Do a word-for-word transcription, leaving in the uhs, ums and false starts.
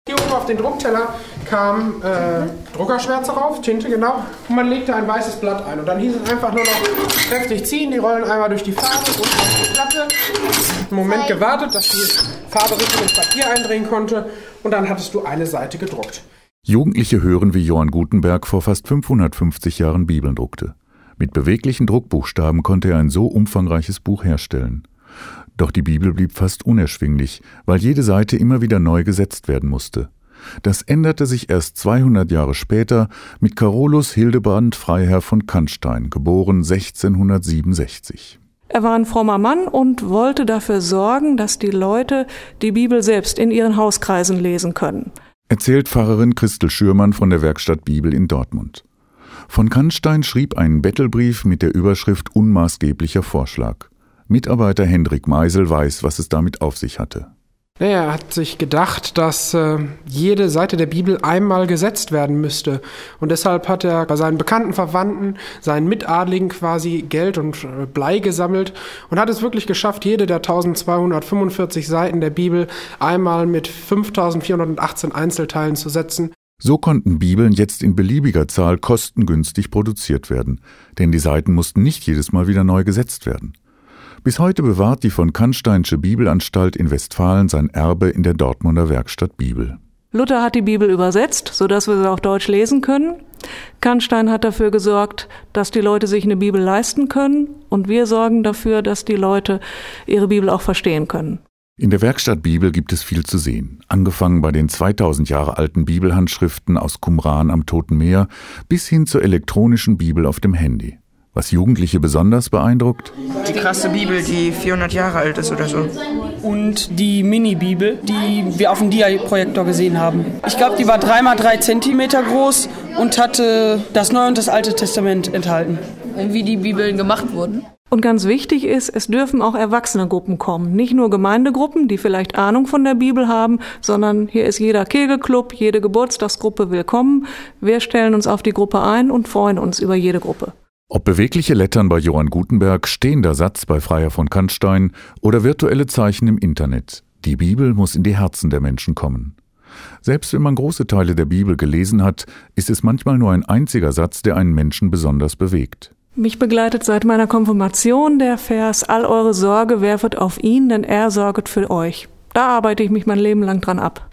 Hier oben auf den Druckteller kam äh, Druckerschwärze rauf, Tinte genau, und man legte ein weißes Blatt ein. Und dann hieß es einfach nur noch kräftig ziehen, die Rollen einmal durch die Farbe und auf die Platte. Einen Moment gewartet, dass die Farbe richtig ins Papier eindringen konnte und dann hattest du eine Seite gedruckt. Jugendliche hören, wie Johann Gutenberg vor fast fünfhundertfünfzig Jahren Bibeln druckte. Mit beweglichen Druckbuchstaben konnte er ein so umfangreiches Buch herstellen. Doch die Bibel blieb fast unerschwinglich, weil jede Seite immer wieder neu gesetzt werden musste. Das änderte sich erst zweihundert Jahre später mit Carolus Hildebrand Freiherr von Canstein, geboren sechzehnhundertsiebenundsechzig. Er war ein frommer Mann und wollte dafür sorgen, dass die Leute die Bibel selbst in ihren Hauskreisen lesen können. Erzählt Pfarrerin Christel Schürmann von der Werkstatt Bibel in Dortmund. Von Canstein schrieb einen Bettelbrief mit der Überschrift Unmaßgeblicher Vorschlag. Mitarbeiter Hendrik Meisel weiß, was es damit auf sich hatte. Naja, er hat sich gedacht, dass äh, jede Seite der Bibel einmal gesetzt werden müsste. Und deshalb hat er bei seinen bekannten Verwandten, seinen Mitadligen quasi Geld und äh, Blei gesammelt und hat es wirklich geschafft, jede der eintausendzweihundertfünfundvierzig Seiten der Bibel einmal mit fünftausendvierhundertachtzehn Einzelteilen zu setzen. So konnten Bibeln jetzt in beliebiger Zahl kostengünstig produziert werden, denn die Seiten mussten nicht jedes Mal wieder neu gesetzt werden. Bis heute bewahrt die von Cansteinsche Bibelanstalt in Westfalen sein Erbe in der Dortmunder Werkstatt Bibel. Luther hat die Bibel übersetzt, sodass wir sie auf Deutsch lesen können. Canstein hat dafür gesorgt, dass die Leute sich eine Bibel leisten können. Und wir sorgen dafür, dass die Leute ihre Bibel auch verstehen können. In der Werkstatt Bibel gibt es viel zu sehen. Angefangen bei den zweitausend Jahre alten Bibelhandschriften aus Qumran am Toten Meer bis hin zur elektronischen Bibel auf dem Handy. Was Jugendliche besonders beeindruckt? Die krasse Bibel, die vierhundert Jahre alt ist oder so. Und die Mini-Bibel, die wir auf dem Dia-Projektor gesehen haben. Ich glaube, die war drei mal drei Zentimeter groß und hatte das Neue und das Alte Testament enthalten. Wie die Bibeln gemacht wurden. Und ganz wichtig ist, es dürfen auch Erwachsenengruppen kommen. Nicht nur Gemeindegruppen, die vielleicht Ahnung von der Bibel haben, sondern hier ist jeder Kegelclub, jede Geburtstagsgruppe willkommen. Wir stellen uns auf die Gruppe ein und freuen uns über jede Gruppe. Ob bewegliche Lettern bei Johann Gutenberg, stehender Satz bei Freiherr von Canstein oder virtuelle Zeichen im Internet. Die Bibel muss in die Herzen der Menschen kommen. Selbst wenn man große Teile der Bibel gelesen hat, ist es manchmal nur ein einziger Satz, der einen Menschen besonders bewegt. Mich begleitet seit meiner Konfirmation der Vers: All eure Sorge werfet auf ihn, denn er sorget für euch. Da arbeite ich mich mein Leben lang dran ab.